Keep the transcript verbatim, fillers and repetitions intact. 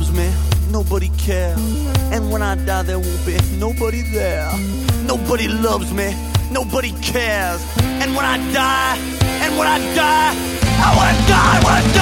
loves me, nobody cares. And when I die there won't be nobody there. Nobody loves me, nobody cares. And when I die, and when I die, I wanna die, I wanna die.